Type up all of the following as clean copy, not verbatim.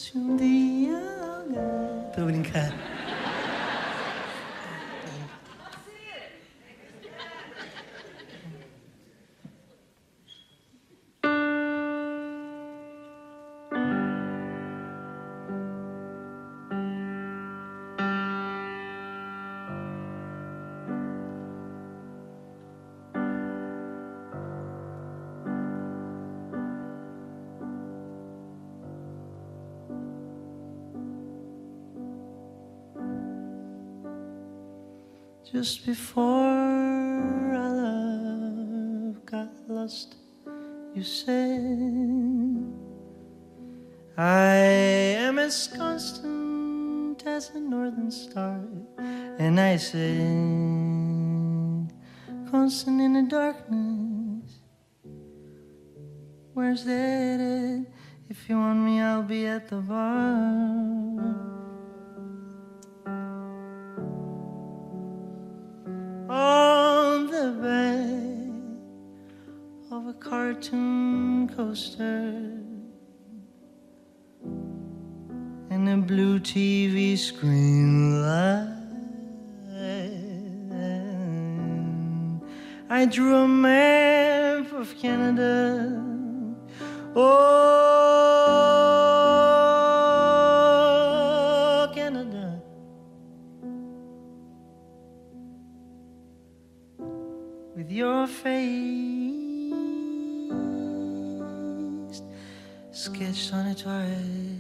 Se um dia alguém... Estou a brincar. Just before our love got lost, you said, I am as constant as a northern star. And I said, constant in the darkness, where's that at? If you want me, I'll be at the bar. On the back of a cartoon coaster and a blue TV screen light, I drew a map of Canada. Oh, Canada. With your face sketched on it twice.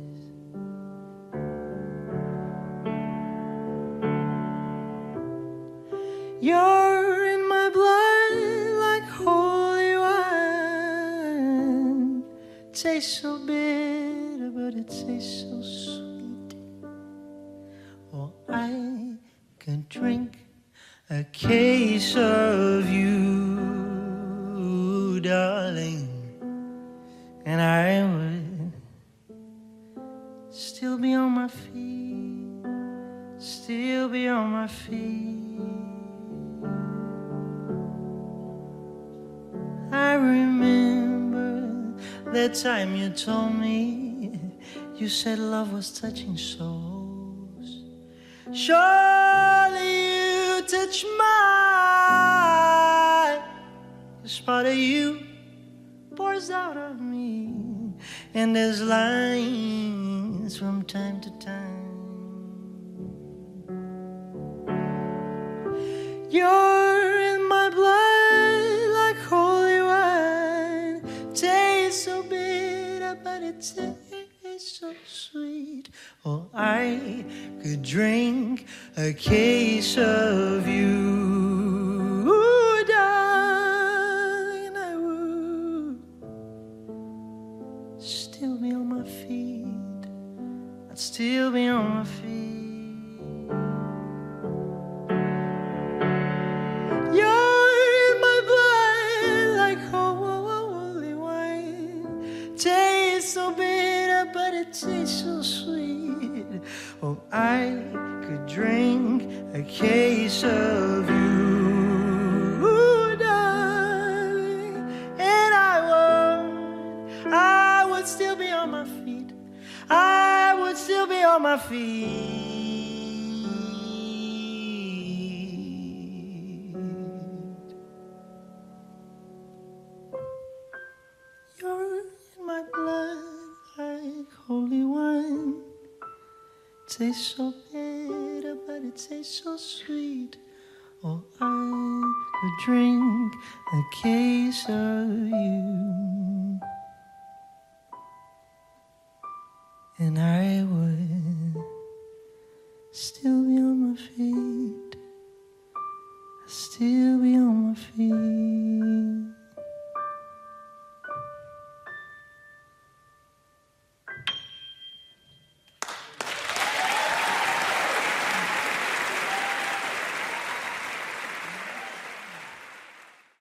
You're in my blood like holy wine. It tastes so bitter, but it tastes so sweet. Or I could drink a case of you, darling, and I would still be on my feet, still be on my feet. I remember that time you told me, you said love was touching souls. Surely you touch mine. This part of you pours out of me, and there's lines from time to time. You're in my blood like holy wine. Tastes so bitter, but it tastes so sweet. Oh, I could drink a case of you, darling, and I would still be on my feet. I'd still be on my feet. You're in my blood like holy wine. Tastes so bitter, but it tastes so sweet. Oh, I could drink a case of you, darling, and I would still be on my feet. I would still be on my feet. You're in my blood like holy wine. Tastes so bitter, but it tastes so sweet. Oh, I could drink a case of you, and I would still